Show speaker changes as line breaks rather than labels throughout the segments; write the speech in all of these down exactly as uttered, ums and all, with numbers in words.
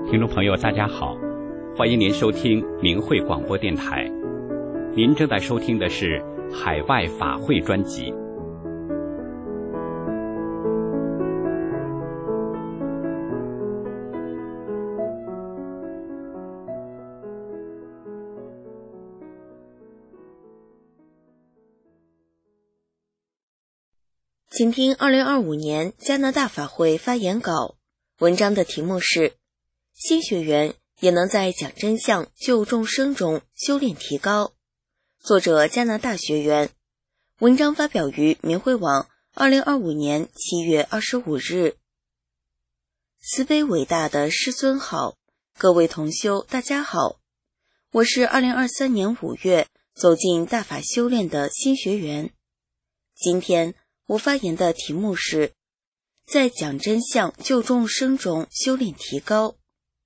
听众朋友大家好，欢迎您收听明慧广播电台。您正在收听的是海外法会专辑。
请听二零二五年加拿大法会发言稿，文章的题目是新学员也能在讲真相救众生中修炼提高，作者加拿大学员，文章发表于明慧网二零二五年七月二十五日。慈悲伟大的师尊好，各位同修大家好，我是二零二三年五月走进大法修炼的新学员。今天我发言的题目是在讲真相救众生中修炼提高。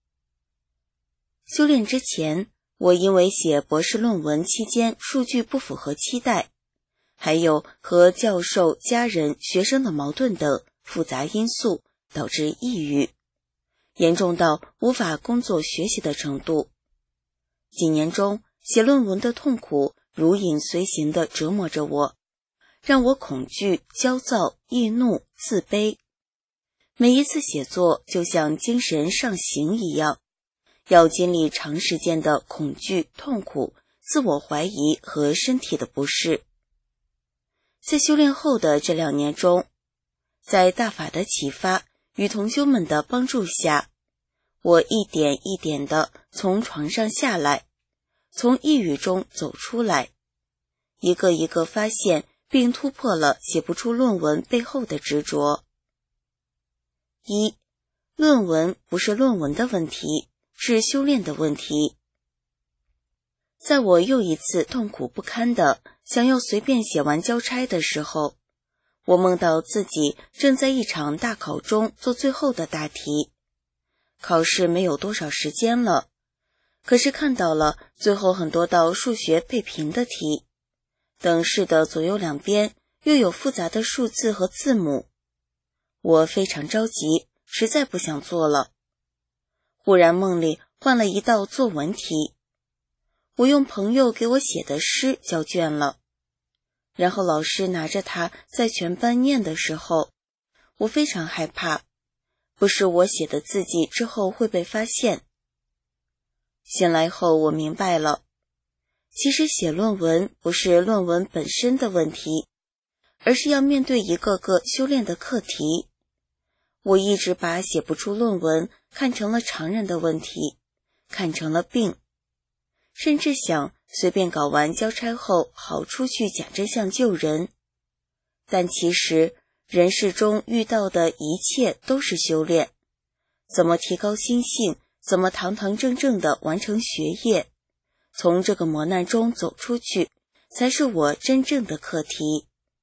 修炼之前，我因为写博士论文期间数据不符合期待，还有和教授、家人、学生的矛盾等复杂因素，导致抑郁，严重到无法工作学习的程度。几年中，写论文的痛苦如影随形地折磨着我，让我恐惧、焦躁、易怒、自卑。每一次写作就像精神上刑一样，要经历长时间的恐惧、痛苦、自我怀疑和身体的不适。在修炼后的这两年中，在大法的启发与同修们的帮助下，我一点一点地从床上下来，从抑郁中走出来，一个一个发现并突破了写不出论文背后的执着。一，论文不是论文的问题，是修炼的问题。在我又一次痛苦不堪的想要随便写完交差的时候，我梦到自己正在一场大考中做最后的大题，考试没有多少时间了，可是看到了最后很多道数学配平的题，等式的左右两边又有复杂的数字和字母，我非常着急，实在不想做了。忽然梦里换了一道作文题，我用朋友给我写的诗交卷了，然后老师拿着它在全班念的时候，我非常害怕，不是我写的字迹之后会被发现。醒来后我明白了，其实写论文不是论文本身的问题，而是要面对一个个修炼的课题。我一直把写不出论文看成了常人的问题，看成了病，甚至想随便搞完交差后好出去讲真相救人。但其实人世中遇到的一切都是修炼，怎么提高心性，怎么堂堂正正地完成学业，从这个磨难中走出去，才是我真正的课题。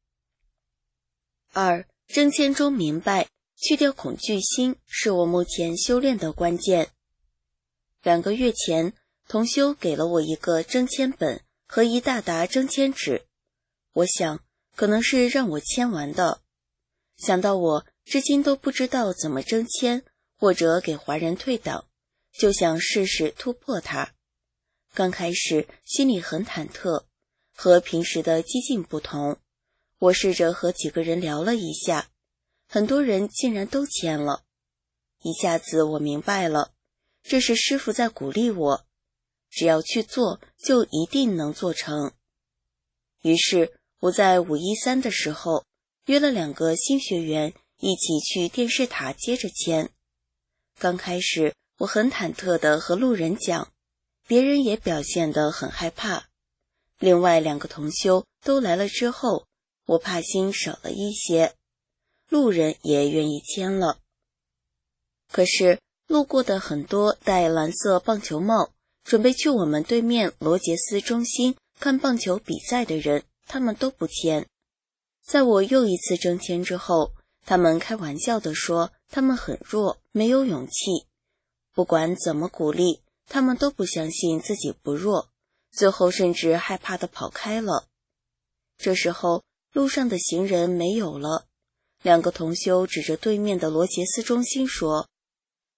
二，征签中明白，去掉恐惧心是我目前修炼的关键。两个月前，同修给了我一个征签本和一大沓征签纸，我想可能是让我签完的。想到我至今都不知道怎么征签或者给华人退档，就想试试突破它。刚开始心里很忐忑，和平时的激进不同，我试着和几个人聊了一下，很多人竟然都签了。一下子我明白了，这是师父在鼓励我，只要去做就一定能做成。于是我在五一三的时候约了两个新学员一起去电视塔接着签。刚开始我很忐忑地和路人讲，别人也表现得很害怕。另外两个同修都来了之后，我怕心少了一些，路人也愿意签了。可是路过的很多戴蓝色棒球帽，准备去我们对面罗杰斯中心看棒球比赛的人，他们都不签。在我又一次征签之后，他们开玩笑地说他们很弱，没有勇气。不管怎么鼓励，他们都不相信自己不弱，最后甚至害怕地跑开了。这时候路上的行人没有了，两个同修指着对面的罗杰斯中心说，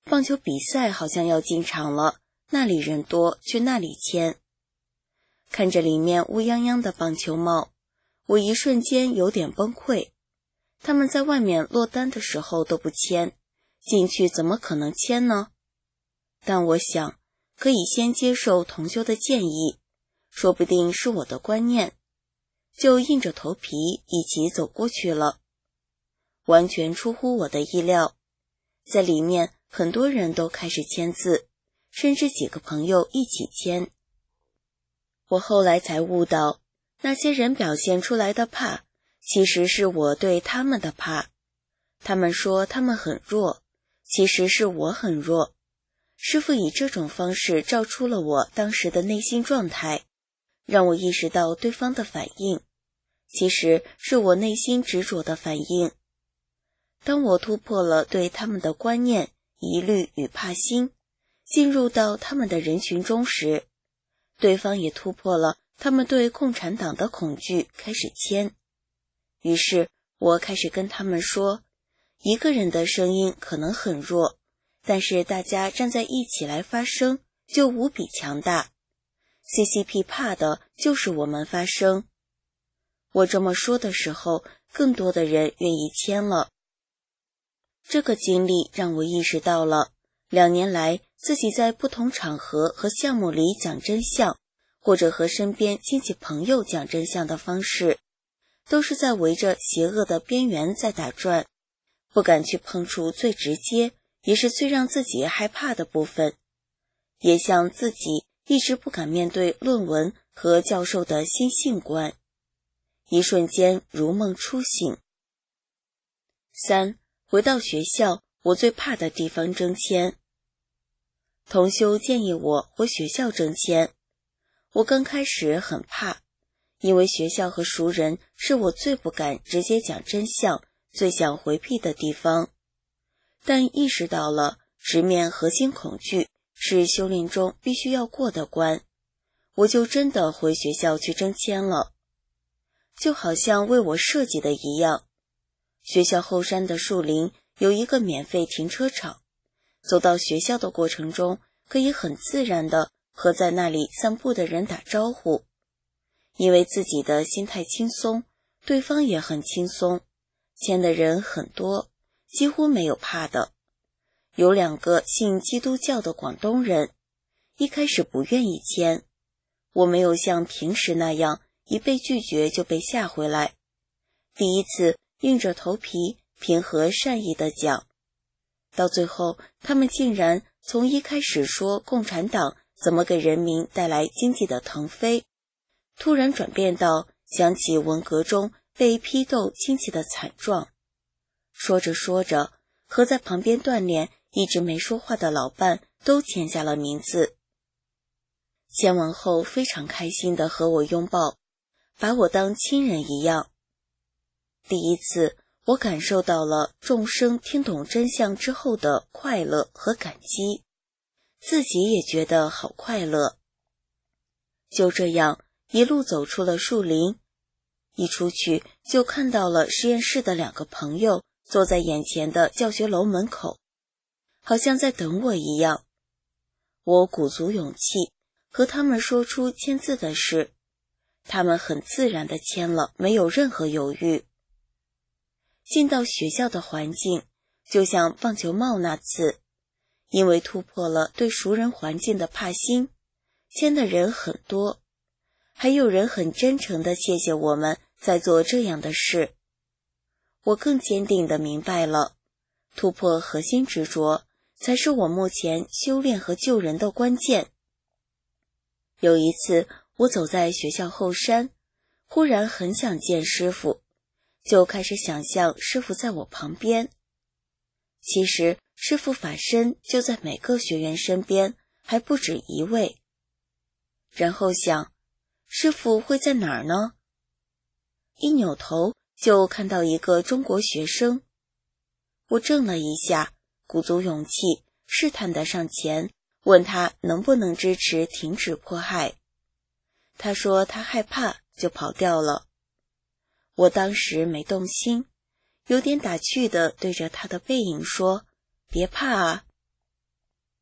棒球比赛好像要进场了，那里人多，去那里签。看着里面乌泱泱的棒球帽，我一瞬间有点崩溃。他们在外面落单的时候都不签，进去怎么可能签呢？但我想，可以先接受同修的建议，说不定是我的观念，就硬着头皮一起走过去了。完全出乎我的意料，在里面很多人都开始签字，甚至几个朋友一起签。我后来才悟到，那些人表现出来的怕，其实是我对他们的怕。他们说他们很弱，其实是我很弱。师父以这种方式照出了我当时的内心状态，让我意识到对方的反应，其实是我内心执着的反应。当我突破了对他们的观念、疑虑与怕心，进入到他们的人群中时，对方也突破了他们对共产党的恐惧，开始签。于是我开始跟他们说，一个人的声音可能很弱，但是大家站在一起来发声就无比强大。C C P 怕的就是我们发声。我这么说的时候，更多的人愿意签了。这个经历让我意识到了，两年来自己在不同场合和项目里讲真相，或者和身边亲戚朋友讲真相的方式，都是在围着邪恶的边缘在打转，不敢去碰触最直接，也是最让自己害怕的部分，也像自己一直不敢面对论文和教授的新性观。一瞬间如梦初醒。三，回到学校，我最怕的地方征签。同修建议我回学校征签，我刚开始很怕，因为学校和熟人是我最不敢直接讲真相、最想回避的地方。但意识到了直面核心恐惧是修炼中必须要过的关，我就真的回学校去征签了。就好像为我设计的一样，学校后山的树林有一个免费停车场，走到学校的过程中，可以很自然地和在那里散步的人打招呼。因为自己的心态轻松，对方也很轻松，签的人很多，几乎没有怕的。有两个信基督教的广东人，一开始不愿意签，我没有像平时那样一被拒绝就被吓回来，第一次硬着头皮平和善意地讲，到最后他们竟然从一开始说共产党怎么给人民带来经济的腾飞，突然转变到想起文革中被批斗亲戚的惨状。说着说着，和在旁边锻炼一直没说话的老伴都签下了名字。签完后非常开心地和我拥抱，把我当亲人一样。第一次我感受到了众生听懂真相之后的快乐和感激，自己也觉得好快乐。就这样一路走出了树林，一出去就看到了实验室的两个朋友坐在眼前的教学楼门口，好像在等我一样。我鼓足勇气和他们说出签字的事，他们很自然地签了，没有任何犹豫。进到学校的环境，就像棒球帽那次，因为突破了对熟人环境的怕心，签的人很多，还有人很真诚地谢谢我们在做这样的事。我更坚定地明白了，突破核心执着才是我目前修炼和救人的关键。有一次我走在学校后山，忽然很想见师父，就开始想象师父在我旁边。其实师父法身就在每个学员身边，还不止一位。然后想，师父会在哪儿呢？一扭头就看到一个中国学生，我怔了一下，鼓足勇气，试探地上前，问他能不能支持停止迫害。他说他害怕，就跑掉了。我当时没动心，有点打趣地对着他的背影说，别怕啊。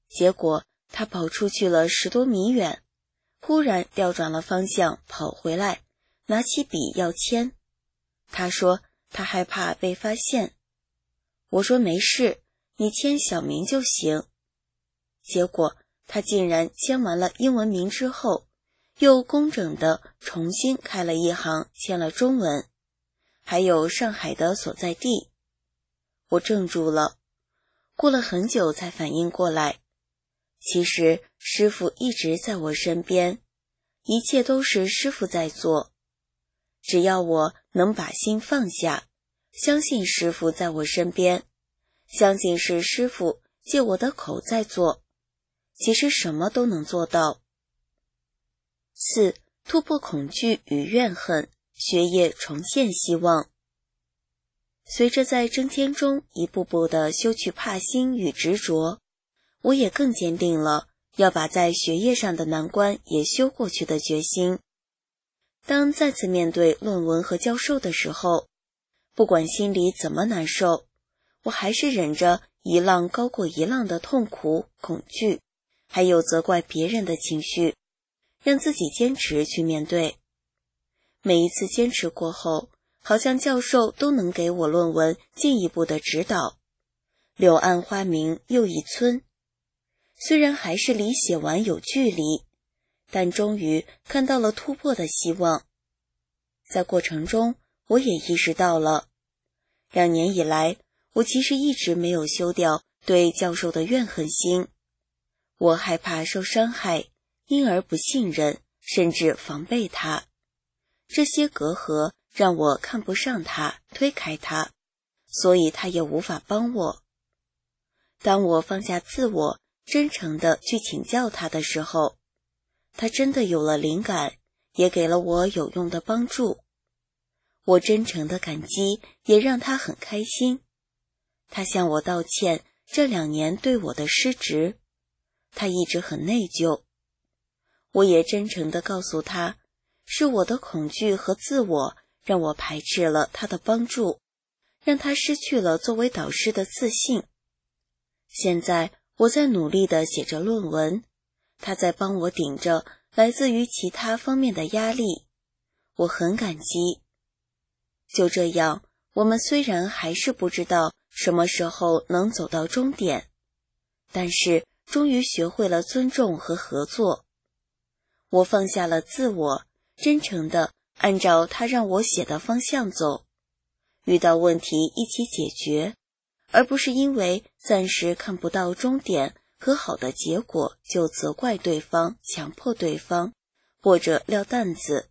结果他跑出去了十多米远，忽然调转了方向跑回来，拿起笔要签。他说他害怕被发现。我说没事，你签小名就行。结果他竟然签完了英文名之后，又工整地重新开了一行，签了中文，还有上海的所在地。我怔住了，过了很久才反应过来，其实师父一直在我身边，一切都是师父在做。只要我能把心放下，相信师父在我身边，相信是师父借我的口在做，其实什么都能做到。四、突破恐惧与怨恨，学业重现希望。随着在升迁中一步步的修去怕心与执着，我也更坚定了要把在学业上的难关也修过去的决心。当再次面对论文和教授的时候，不管心里怎么难受，我还是忍着一浪高过一浪的痛苦、恐惧，还有责怪别人的情绪，让自己坚持去面对。每一次坚持过后，好像教授都能给我论文进一步的指导。柳暗花明又一村，虽然还是离写完有距离，但终于看到了突破的希望。在过程中，我也意识到了，两年以来，我其实一直没有修掉对教授的怨恨心。我害怕受伤害，因而不信任，甚至防备他。这些隔阂让我看不上他，推开他，所以他也无法帮我。当我放下自我，真诚地去请教他的时候，他真的有了灵感，也给了我有用的帮助。我真诚的感激，也让他很开心。他向我道歉这两年对我的失职，他一直很内疚。我也真诚地告诉他，是我的恐惧和自我让我排斥了他的帮助，让他失去了作为导师的自信。现在我在努力地写着论文，他在帮我顶着来自于其他方面的压力，我很感激。就这样，我们虽然还是不知道什么时候能走到终点，但是终于学会了尊重和合作。我放下了自我，真诚地按照他让我写的方向走，遇到问题一起解决，而不是因为暂时看不到终点和好的结果就责怪对方，强迫对方，或者撂担子。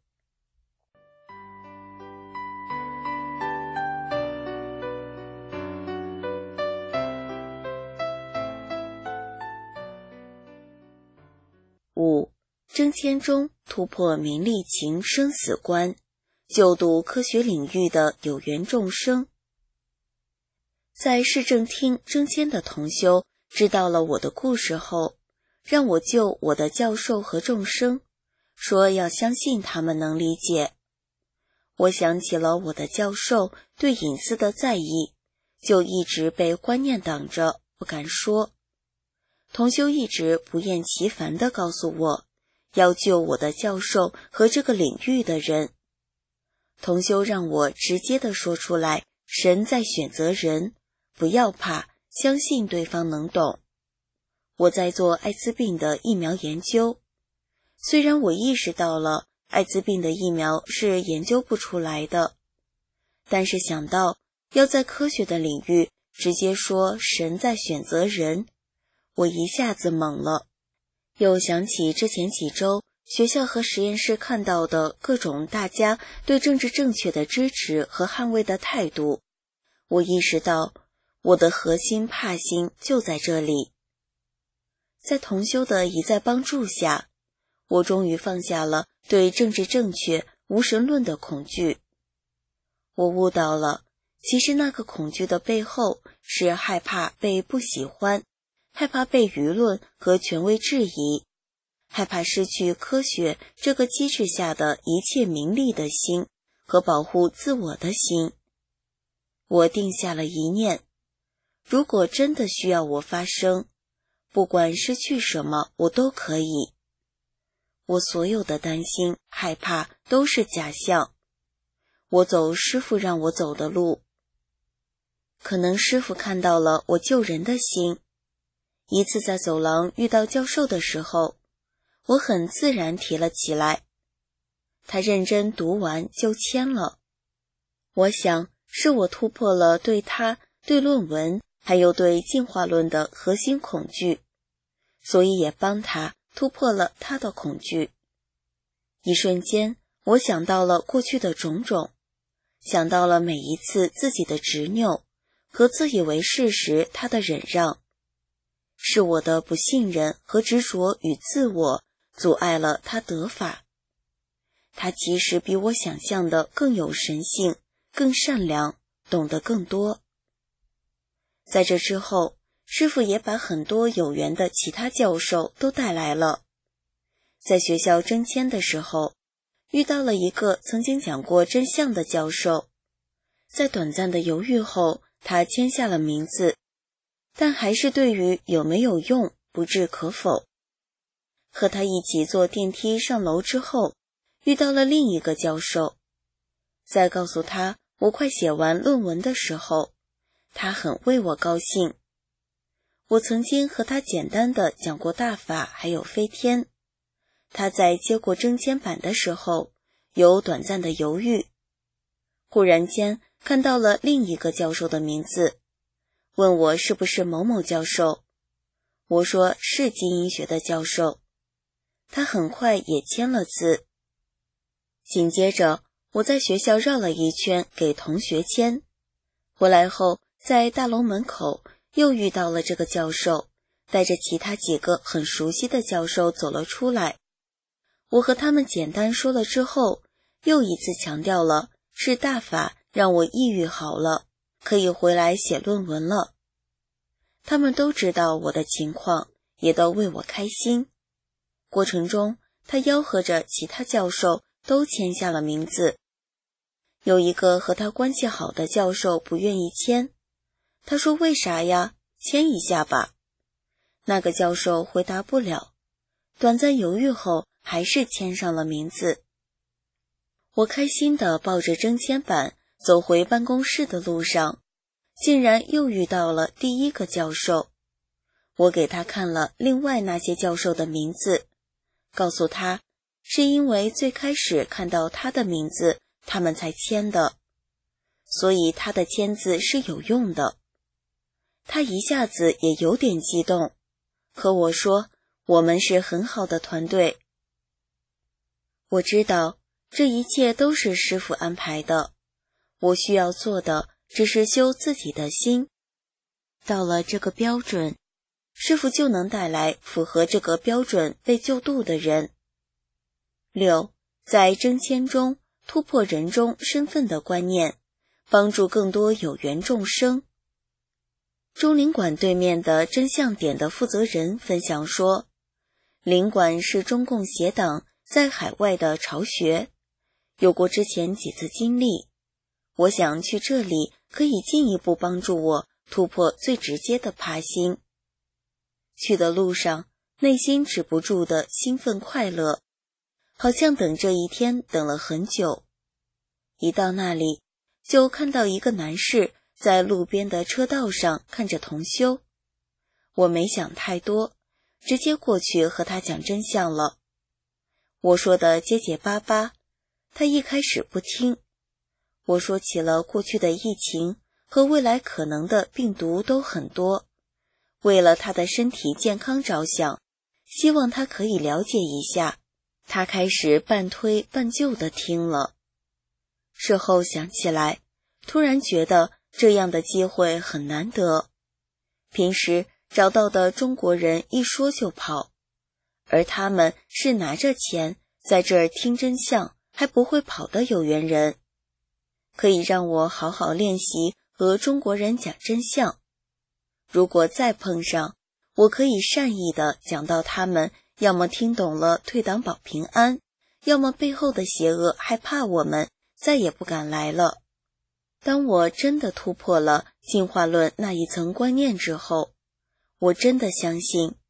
五、升迁中突破名利情生死关，救度科学领域的有缘众生。在市政厅升迁的同修知道了我的故事后，让我救我的教授和众生，说要相信他们能理解。我想起了我的教授对隐私的在意，就一直被观念挡着，不敢说。同修一直不厌其烦地告诉我，要救我的教授和这个领域的人。同修让我直接地说出来，神在选择人，不要怕，相信对方能懂。我在做艾滋病的疫苗研究，虽然我意识到了艾滋病的疫苗是研究不出来的，但是想到要在科学的领域直接说神在选择人，我一下子懵了。又想起之前几周学校和实验室看到的各种大家对政治正确的支持和捍卫的态度，我意识到我的核心怕心就在这里。在同修的一再帮助下，我终于放下了对政治正确、无神论的恐惧。我悟到了，其实那个恐惧的背后是害怕被不喜欢，害怕被舆论和权威质疑，害怕失去科学这个机制下的一切名利的心和保护自我的心。我定下了一念，如果真的需要我发声， 不管失去什么，我都可以。我所有的担心、害怕都是假象。我走师父让我走的路。可能师父看到了我救人的心。一次在走廊遇到教授的时候，我很自然提了起来。他认真读完就签了。我想是我突破了对他、对论文还有对进化论的核心恐惧，所以也帮他突破了他的恐惧。一瞬间，我想到了过去的种种，想到了每一次自己的执拗和自以为是时他的忍让。是我的不信任和执着与自我阻碍了他得法。他其实比我想象的更有神性，更善良，懂得更多。在这之后，师父也把很多有缘的其他教授都带来了。在学校征签的时候，遇到了一个曾经讲过真相的教授。在短暂的犹豫后，他签下了名字，但还是对于有没有用不置可否。和他一起坐电梯上楼之后，遇到了另一个教授。在告诉他我快写完论文的时候，他很为我高兴。我曾经和他简单的讲过大法还有飞天。他在接过征签板的时候有短暂的犹豫，忽然间看到了另一个教授的名字，问我是不是某某教授。我说是基因学的教授。他很快也签了字。紧接着我在学校绕了一圈给同学签，回来后在大楼门口又遇到了这个教授，带着其他几个很熟悉的教授走了出来。我和他们简单说了之后，又一次强调了是大法让我抑郁好了，可以回来写论文了。他们都知道我的情况，也都为我开心。过程中，他吆喝着其他教授都签下了名字。有一个和他关系好的教授不愿意签，他说为啥呀？签一下吧。那个教授回答不了，短暂犹豫后还是签上了名字。我开心地抱着征签板走回办公室的路上，竟然又遇到了第一个教授。我给他看了另外那些教授的名字，告诉他是因为最开始看到他的名字他们才签的，所以他的签字是有用的。他一下子也有点激动，和我说我们是很好的团队。我知道这一切都是师父安排的，我需要做的只是修自己的心。到了这个标准，师父就能带来符合这个标准被救度的人。六，在征签中突破人中身份的观念，帮助更多有缘众生。中领馆对面的真相点的负责人分享说，领馆是中共邪党在海外的巢穴，有过之前几次经历。我想去这里可以进一步帮助我突破最直接的怕心。去的路上，内心止不住的兴奋快乐，好像等这一天等了很久。一到那里，就看到一个男士在路边的车道上看着同修。我没想太多，直接过去和他讲真相了。我说的结结巴巴，他一开始不听。我说起了过去的疫情和未来可能的病毒都很多，为了他的身体健康着想，希望他可以了解一下。他开始半推半就地听了。事后想起来，突然觉得这样的机会很难得。平时找到的中国人一说就跑，而他们是拿着钱在这儿听真相还不会跑的有缘人，可以让我好好练习和中国人讲真相。如果再碰上，我可以善意地讲到他们要么听懂了退党保平安，要么背后的邪恶害怕我们再也不敢来了。当我真的突破了进化论那一层观念之后，我真的相信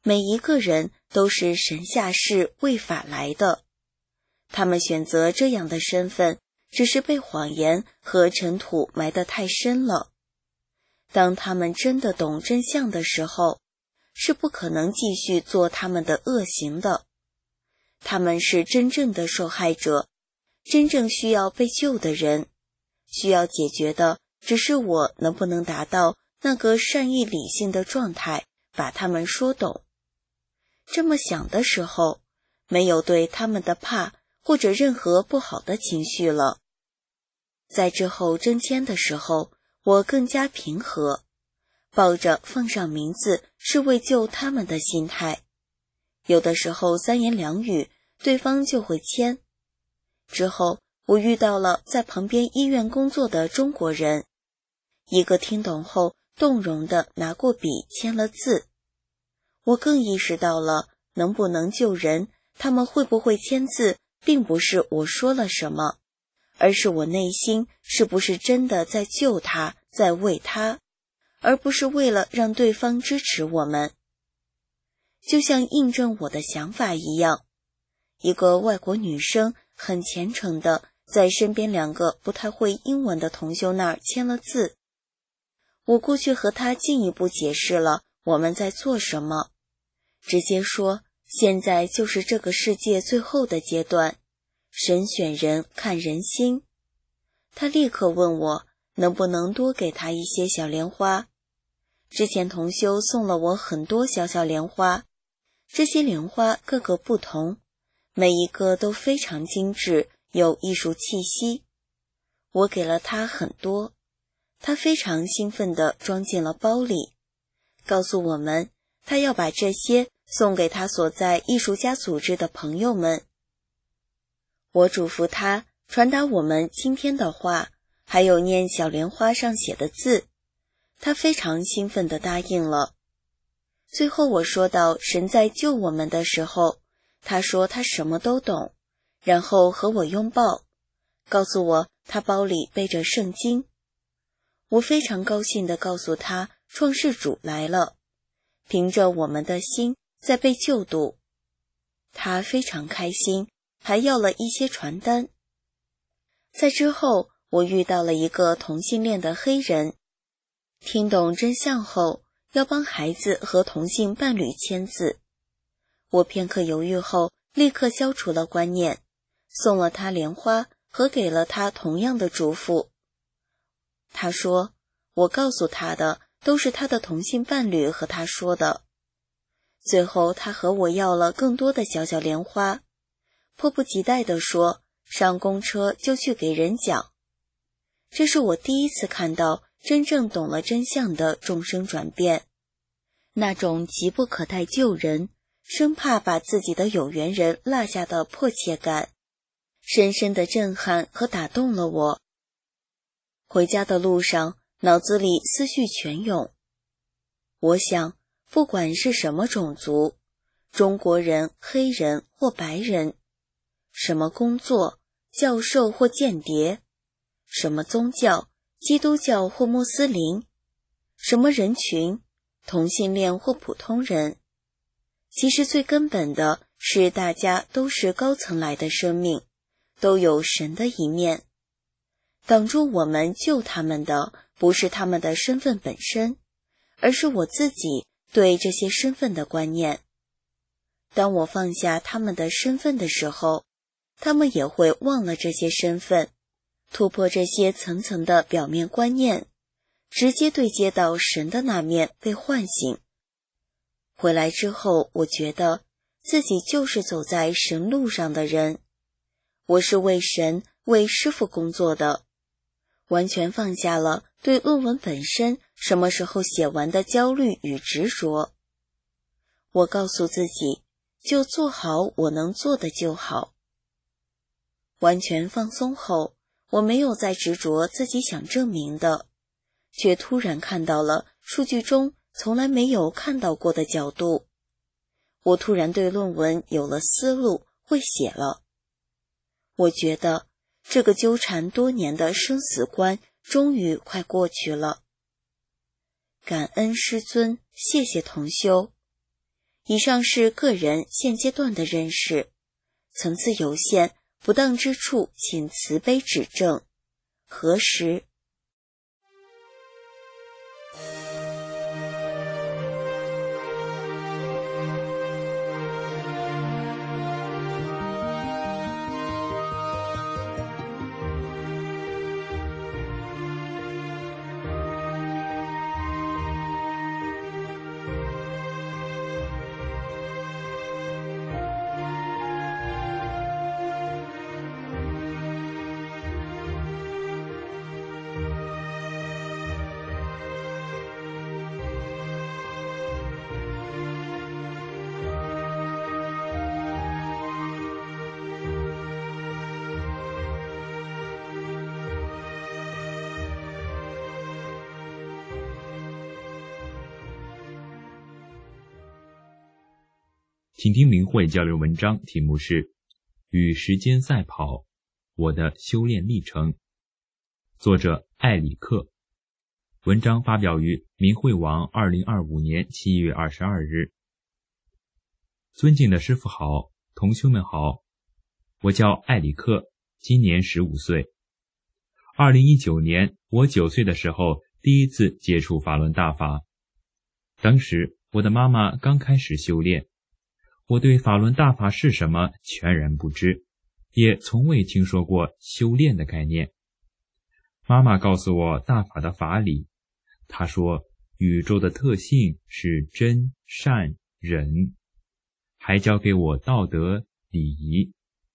每一个人都是神下世为法来的，他们选择这样的身份，只是被谎言和尘土埋得太深了。当他们真的懂真相的时候，是不可能继续做他们的恶行的。他们是真正的受害者，真正需要被救的人，需要解决的只是我能不能达到那个善意理性的状态，把他们说懂。这么想的时候，没有对他们的怕或者任何不好的情绪了。在之后征签的时候，我更加平和，抱着放上名字是为救他们的心态。有的时候三言两语，对方就会签。之后我遇到了在旁边医院工作的中国人，一个听懂后动容地拿过笔签了字。我更意识到了能不能救人，他们会不会签字，并不是我说了什么，而是我内心是不是真的在救他，在为他，而不是为了让对方支持我们。就像印证我的想法一样，一个外国女生很虔诚地在身边两个不太会英文的同修那儿签了字。我过去和她进一步解释了我们在做什么，直接说现在就是这个世界最后的阶段，神选人看人心。她立刻问我能不能多给她一些小莲花。之前同修送了我很多小小莲花，这些莲花各个不同，每一个都非常精致，有艺术气息。我给了她很多，她非常兴奋地装进了包里，告诉我们她要把这些送给她所在艺术家组织的朋友们。我嘱咐她传达我们今天的话，还有念小莲花上写的字，她非常兴奋地答应了。最后我说到神在救我们的时候，她说她什么都懂，然后和我拥抱，告诉我她包里背着圣经。我非常高兴地告诉她创世主来了，凭着我们的心在被救度。她非常开心，还要了一些传单。在之后我遇到了一个同性恋的黑人，听懂真相后要帮孩子和同性伴侣签字。我片刻犹豫后立刻消除了观念，送了他莲花和给了他同样的嘱咐。他说我告诉他的都是他的同性伴侣和他说的。最后他和我要了更多的小小莲花，迫不及待地说上公车就去给人讲。这是我第一次看到真正懂了真相的众生转变，那种急不可待救人，生怕把自己的有缘人落下的迫切感，深深的震撼和打动了我。回家的路上，脑子里思绪泉涌。我想，不管是什么种族，中国人、黑人或白人，什么工作，教授或间谍，什么宗教，基督教或穆斯林，什么人群，同性恋或普通人，其实最根本的是大家都是高层来的生命，都有神的一面。挡住我们救他们的不是他们的身份本身，而是我自己对这些身份的观念。当我放下他们的身份的时候，他们也会忘了这些身份，突破这些层层的表面观念，直接对接到神的那面被唤醒。回来之后，我觉得自己就是走在神路上的人，我是为神、为师父工作的，完全放下了对论文本身什么时候写完的焦虑与执着。我告诉自己，就做好我能做的就好。完全放松后，我没有再执着自己想证明的，却突然看到了数据中从来没有看到过的角度。我突然对论文有了思路，会写了。我觉得这个纠缠多年的生死关终于快过去了。感恩师尊，谢谢同修。 以上是个人现阶段的认识，层次有限，不当之处请慈悲指正。何时？
请听明慧交流文章，题目是与时间赛跑，我的修炼历程，作者艾里克。文章发表于明慧网二零二五年七月二十二日。尊敬的师父好，同修们好，我叫艾里克，今年十五岁。二零一九年，我九岁的时候第一次接触法轮大法，当时我的妈妈刚开始修炼，我对法轮大法是什么全然不知，也从未听说过修炼的概念。妈妈告诉我大法的法理，她说宇宙的特性是真、善、忍，还教给我道德、礼仪。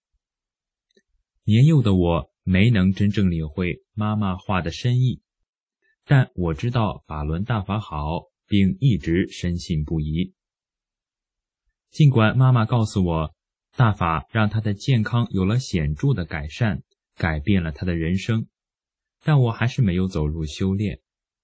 年幼的我没能真正领会妈妈话的深意，但我知道法轮大法好，并一直深信不疑。尽管妈妈告诉我，大法让她的健康有了显著的改善，改变了她的人生，但我还是没有走入修炼。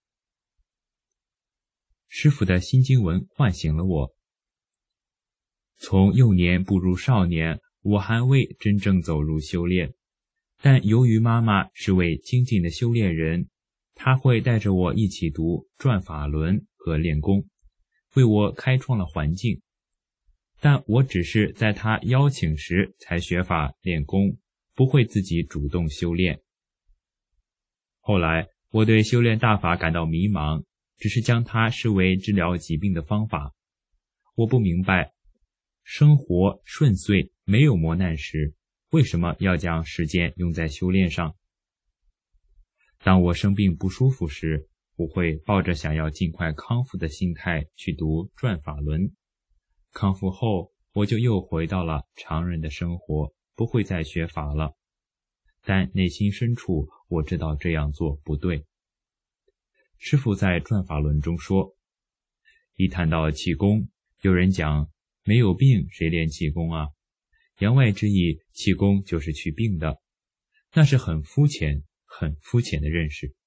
师父的心经文唤醒了我。从幼年步入少年，我还未真正走入修炼，但由于妈妈是位精进的修炼人，她会带着我一起读转法轮和练功，为我开创了环境。但我只是在他邀请时才学法练功，不会自己主动修炼。后来我对修炼大法感到迷茫，只是将它视为治疗疾病的方法。我不明白，生活顺遂没有磨难时，为什么要将时间用在修炼上？当我生病不舒服时，我会抱着想要尽快康复的心态去读转法轮。康复后，我就又回到了常人的生活，不会再学法了。但内心深处，我知道这样做不对。师父在转法轮中说，一谈到气功，有人讲没有病谁练气功啊？言外之意，气功就是去病的，那是很肤浅、很肤浅的认识。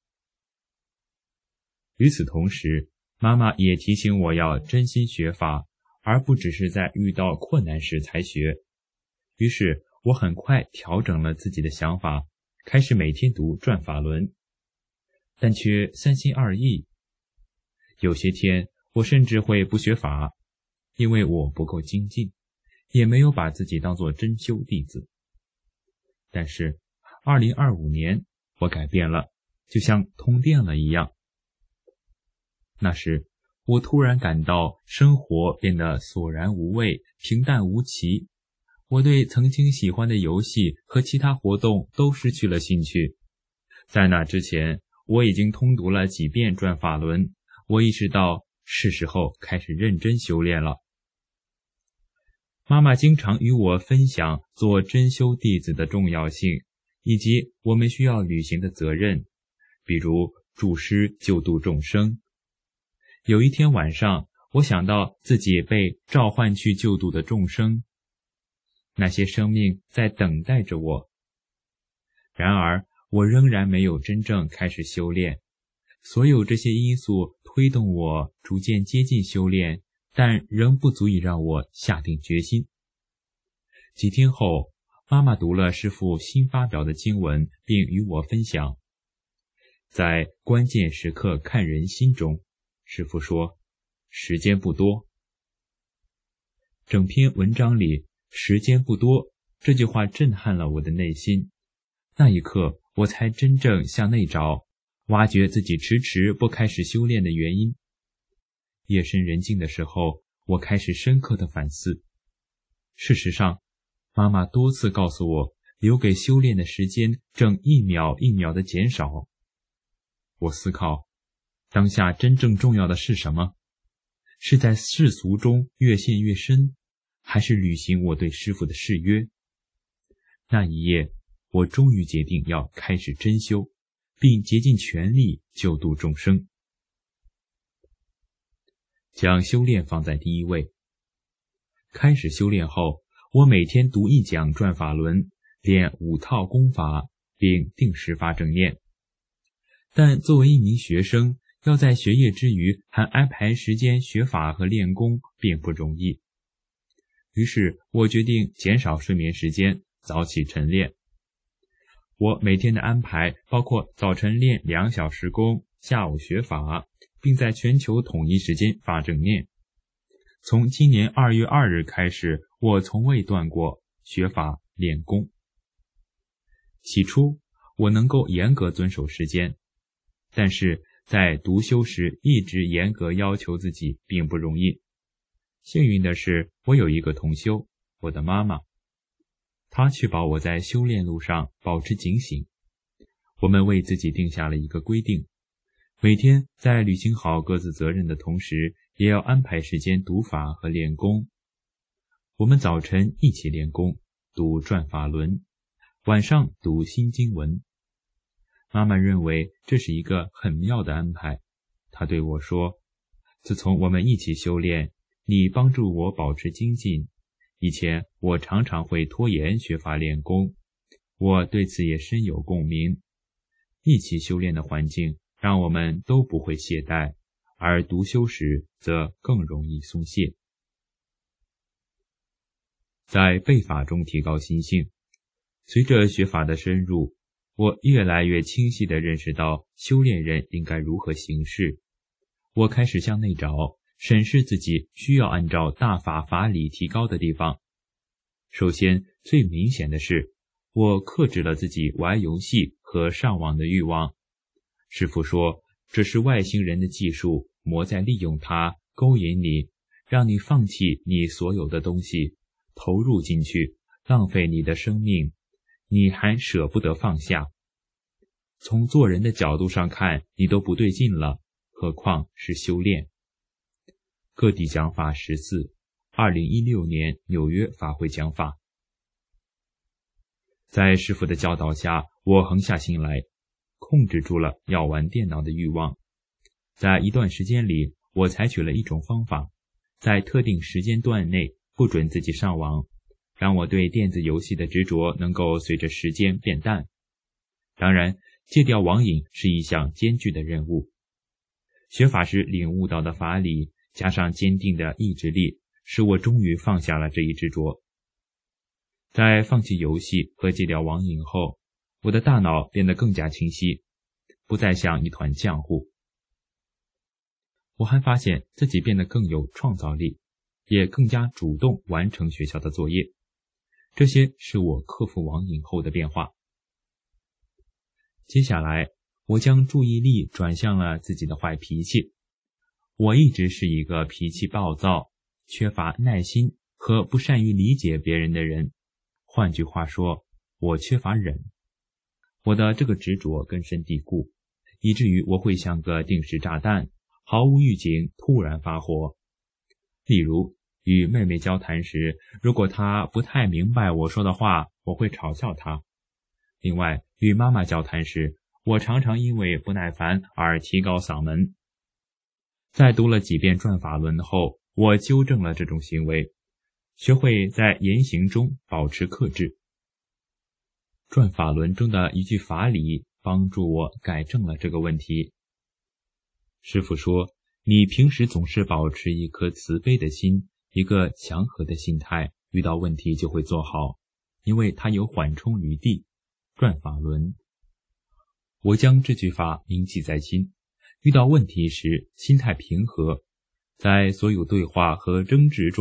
与此同时，妈妈也提醒我要真心学法，而不只是在遇到困难时才学。于是我很快调整了自己的想法，开始每天读转法轮，但却三心二意。有些天我甚至会不学法，因为我不够精进，也没有把自己当作真修弟子。但是二零二五年我改变了，就像通电了一样。那时我突然感到生活变得索然无味，平淡无奇。我对曾经喜欢的游戏和其他活动都失去了兴趣。在那之前，我已经通读了几遍转法轮，我意识到是时候开始认真修炼了。妈妈经常与我分享做真修弟子的重要性，以及我们需要履行的责任，比如助师救度众生。有一天晚上，我想到自己被召唤去救度的众生，那些生命在等待着我。然而，我仍然没有真正开始修炼。所有这些因素推动我逐渐接近修炼，但仍不足以让我下定决心。几天后，妈妈读了师父新发表的经文，并与我分享，在关键时刻看人心中，师父说，时间不多。 整篇文章里时间不多，这句话震撼了我的内心。那一刻，我才真正向内找，挖掘自己迟迟不开始修炼的原因。夜深人静的时候，我开始深刻的反思。事实上，妈妈多次告诉我，留给修炼的时间正一秒一秒的减少。我思考，当下真正重要的是什么？是在世俗中越陷越深，还是履行我对师父的誓约？那一夜，我终于决定要开始真修，并竭尽全力救度众生，将修炼放在第一位。开始修炼后，我每天读一讲转法轮，练五套功法，并定时发正念。但作为一名学生，要在学业之余还安排时间学法和练功并不容易。于是我决定减少睡眠时间，早起晨练。我每天的安排包括早晨练两小时功，下午学法，并在全球统一时间发正念。从今年二月二日开始，我从未断过学法练功。起初我能够严格遵守时间，但是在读修时一直严格要求自己并不容易。幸运的是，我有一个同修，我的妈妈，她确保我在修炼路上保持警醒。我们为自己定下了一个规定，每天在履行好各自责任的同时，也要安排时间读法和练功。我们早晨一起练功，读转法轮，晚上读心经文。妈妈认为这是一个很妙的安排，她对我说，自从我们一起修炼，你帮助我保持精进。以前我常常会拖延学法练功，我对此也深有共鸣。一起修炼的环境让我们都不会懈怠，而独修时则更容易松懈。在背法中提高心性，随着学法的深入，我越来越清晰地认识到修炼人应该如何行事。我开始向内找，审视自己需要按照大法法理提高的地方。首先，最明显的是，我克制了自己玩游戏和上网的欲望。师父说，这是外星人的技术，魔在利用它勾引你，让你放弃你所有的东西，投入进去，浪费你的生命，你还舍不得放下。从做人的角度上看，你都不对劲了，何况是修炼。各地讲法十四，二零一六年纽约法会讲法。在师父的教导下，我横下心来，控制住了要玩电脑的欲望。在一段时间里，我采取了一种方法，在特定时间段内不准自己上网，让我对电子游戏的执着能够随着时间变淡。当然，戒掉网瘾是一项艰巨的任务。学法时领悟到的法理，加上坚定的意志力，使我终于放下了这一执着。在放弃游戏和戒掉网瘾后，我的大脑变得更加清晰，不再像一团浆糊。我还发现自己变得更有创造力，也更加主动完成学校的作业。这些是我克服网瘾后的变化。接下来，我将注意力转向了自己的坏脾气。我一直是一个脾气暴躁、缺乏耐心和不善于理解别人的人。换句话说，我缺乏忍。我的这个执着根深蒂固，以至于我会像个定时炸弹，毫无预警突然发火。例如，与妹妹交谈时，如果她不太明白我说的话，我会嘲笑她。另外，与妈妈交谈时，我常常因为不耐烦而提高嗓门。在读了几遍转法轮后，我纠正了这种行为，学会在言行中保持克制。转法轮中的一句法理帮助我改正了这个问题。师父说，你平时总是保持一颗慈悲的心，一个祥和的心态，遇到问题就会做好，因为它有缓冲余地。转法轮，我将这句法铭记在心，遇到问题时心态平和，在所有对话和争执中保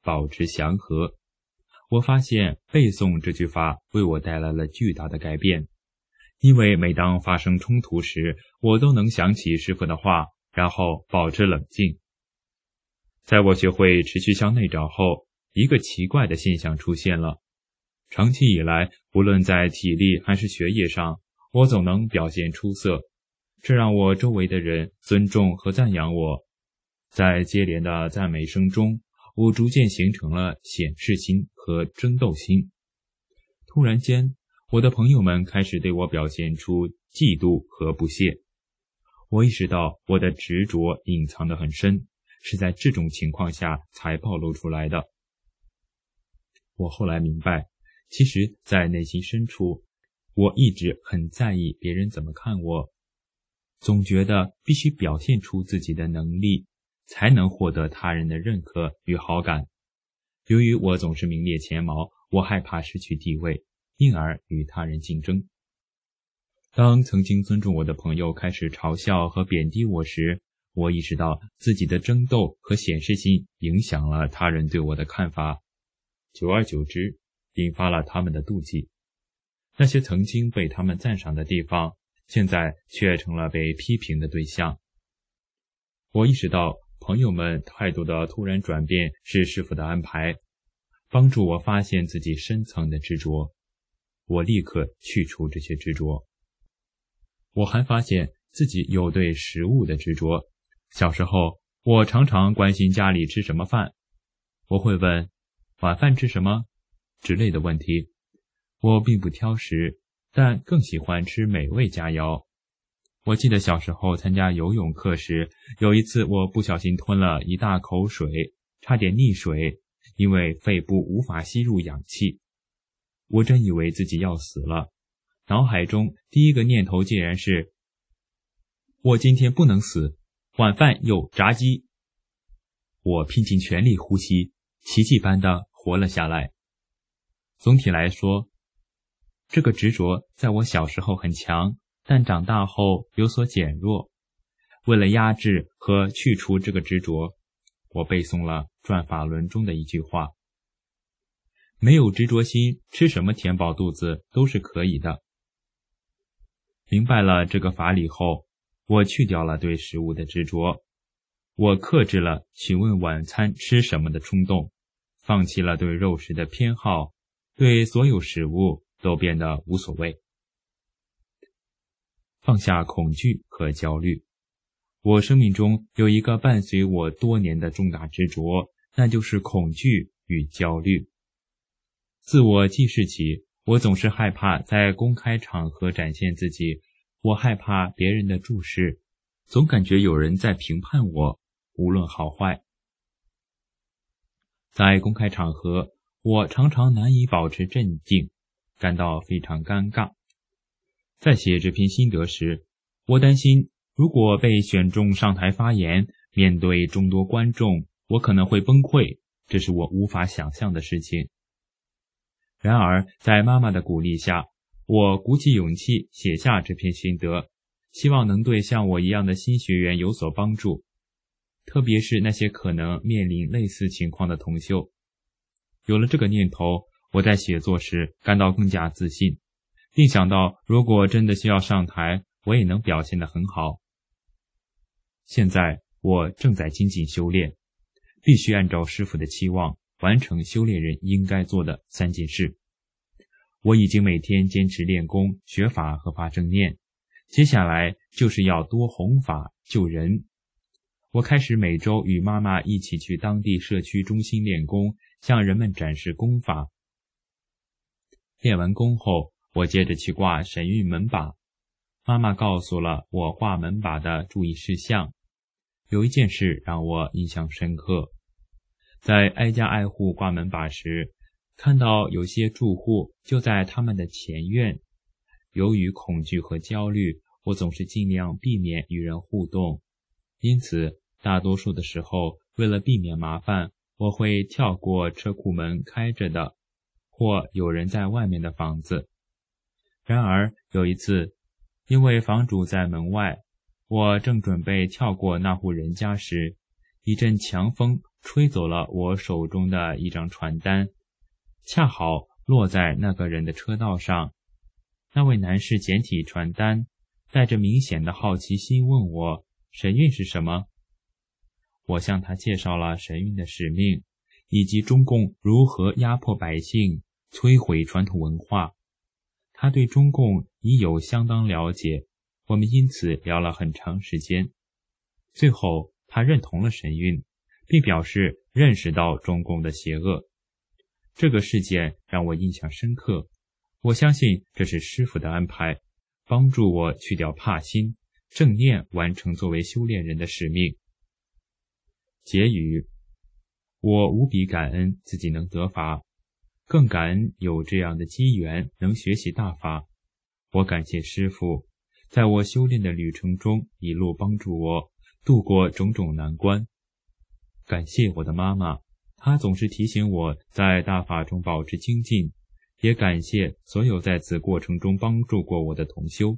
保持祥和。我发现背诵这句话为我带来了巨大的改变，因为每当发生冲突时，我都能想起师父的话，然后保持冷静。在我学会持续向内找后，一个奇怪的现象出现了。长期以来，无论在体力还是学业上，我总能表现出色，这让我周围的人尊重和赞扬我。在接连的赞美声中，我逐渐形成了显示心和争斗心。突然间，我的朋友们开始对我表现出嫉妒和不屑。我意识到我的执着隐藏得很深，是在这种情况下才暴露出来的。我后来明白，其实在内心深处，我一直很在意别人怎么看我，总觉得必须表现出自己的能力，才能获得他人的认可与好感。由于我总是名列前茅，我害怕失去地位，因而与他人竞争。当曾经尊重我的朋友开始嘲笑和贬低我时，我意识到自己的争斗和显示心影响了他人对我的看法，久而久之，引发了他们的妒忌。那些曾经被他们赞赏的地方，现在却成了被批评的对象。我意识到朋友们态度的突然转变是师父的安排，帮助我发现自己深层的执着。我立刻去除这些执着。我还发现自己有对食物的执着。小时候，我常常关心家里吃什么饭，我会问晚饭吃什么之类的问题。我并不挑食，但更喜欢吃美味佳肴。我记得小时候参加游泳课时，有一次我不小心吞了一大口水，差点溺水，因为肺部无法吸入氧气。我真以为自己要死了，脑海中第一个念头竟然是，我今天不能死，晚饭有炸鸡。我拼尽全力呼吸，奇迹般的活了下来。总体来说，这个执着在我小时候很强，但长大后有所减弱。为了压制和去除这个执着，我背诵了《转法轮》中的一句话：没有执着心，吃什么填饱肚子都是可以的。明白了这个法理后，我去掉了对食物的执着，我克制了询问晚餐吃什么的冲动，放弃了对肉食的偏好，对所有食物都变得无所谓。放下恐惧和焦虑。我生命中有一个伴随我多年的重大执着，那就是恐惧与焦虑。自我记事起，我总是害怕在公开场合展现自己，我害怕别人的注视，总感觉有人在评判我，无论好坏。在公开场合，我常常难以保持镇静，感到非常尴尬。在写这篇心得时，我担心如果被选中上台发言，面对众多观众，我可能会崩溃，这是我无法想象的事情。然而，在妈妈的鼓励下，我鼓起勇气写下这篇心得，希望能对像我一样的新学员有所帮助，特别是那些可能面临类似情况的同修。有了这个念头，我在写作时感到更加自信，并想到如果真的需要上台，我也能表现得很好。现在我正在精进修炼，必须按照师父的期望完成修炼人应该做的三件事。我已经每天坚持练功、学法和发正念，接下来就是要多弘法救人。我开始每周与妈妈一起去当地社区中心练功，向人们展示功法。练完功后，我接着去挂神韵门把。妈妈告诉了我挂门把的注意事项。有一件事让我印象深刻，在挨家挨户挂门把时，看到有些住户就在他们的前院。由于恐惧和焦虑，我总是尽量避免与人互动，因此大多数的时候，为了避免麻烦，我会跳过车库门开着的或有人在外面的房子。然而有一次，因为房主在门外，我正准备跳过那户人家时，一阵强风吹走了我手中的一张传单，恰好落在那个人的车道上。那位男士捡起传单，带着明显的好奇心问我，神韵是什么？我向他介绍了神韵的使命，以及中共如何压迫百姓，摧毁传统文化。他对中共已有相当了解，我们因此聊了很长时间。最后他认同了神韵，并表示认识到中共的邪恶。这个事件让我印象深刻，我相信这是师父的安排，帮助我去掉怕心，正念完成作为修炼人的使命。结语：我无比感恩自己能得法，更感恩有这样的机缘能学习大法。我感谢师父，在我修炼的旅程中一路帮助我度过种种难关。感谢我的妈妈，她总是提醒我在大法中保持精进，也感谢所有在此过程中帮助过我的同修。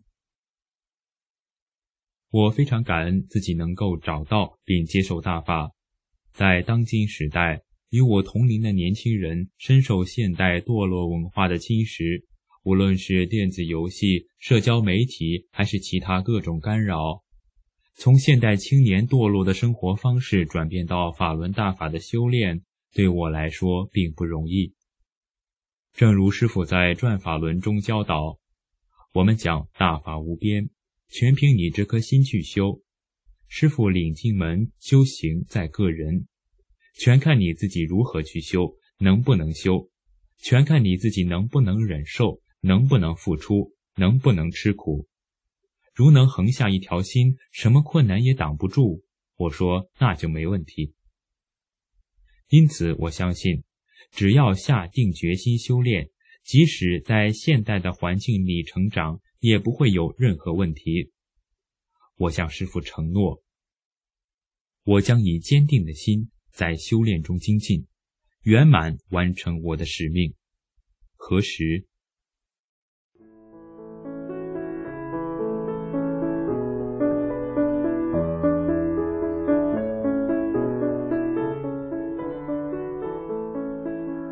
我非常感恩自己能够找到并接受大法。在当今时代，与我同龄的年轻人深受现代堕落文化的侵蚀，无论是电子游戏、社交媒体还是其他各种干扰，从现代青年堕落的生活方式转变到法轮大法的修炼，对我来说并不容易。正如师父在转法轮中教导，我们讲大法无边，全凭你这颗心去修。师父领进门，修行在个人，全看你自己如何去修，能不能修，全看你自己能不能忍受，能不能付出，能不能吃苦。如能横下一条心，什么困难也挡不住，我说那就没问题。因此我相信，只要下定决心修炼，即使在现代的环境里成长，也不会有任何问题。我向师父承诺，我将以坚定的心在修炼中精进，圆满完成我的使命。何时？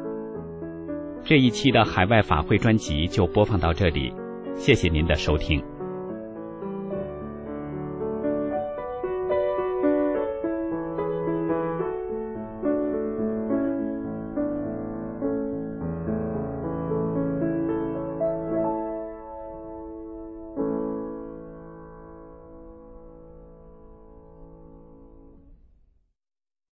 这一期的海外法会专辑就播放到这里，谢谢您的收听。